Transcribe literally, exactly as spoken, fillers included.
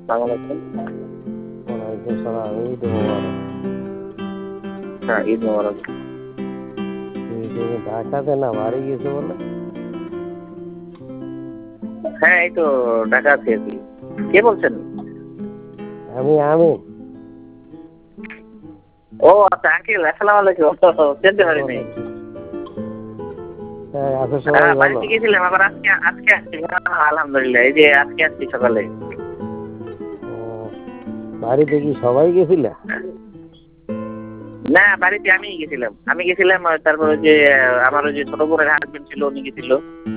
আসসালামু আলাইকুম। ওয়ালাইকুম সালাম। ঈদ মোবারক। হ্যাঁ, ঈদ মোবারক। এই তুমি ঢাকাতে না বাড়ি গেছো বলে? হ্যাঁ, এই তো ঢাকা আছি আর কি। কে বলছেন? আমি আমি ও আচ্ছা, আঙ্কেল আসসালামু আলাইকুম। চিনতে পারিনি। হ্যাঁ, আছে সবাই হ্যাঁ, ভালো? বাড়িতে গেছিলাম, আবার আজকে আজকে আসছি। আলহামদুলিল্লাহ, এই যে আজকে আসছি সকালে। ও, বাড়িতে কি সবাই গেছিলা? না, বাড়িতে আমি গেছিলাম আমি গেছিলাম আর তারপরে যে আহ, আমার ওই যে ছোট বোনের হাজবেন্ড ছিল, উনি গেছিল।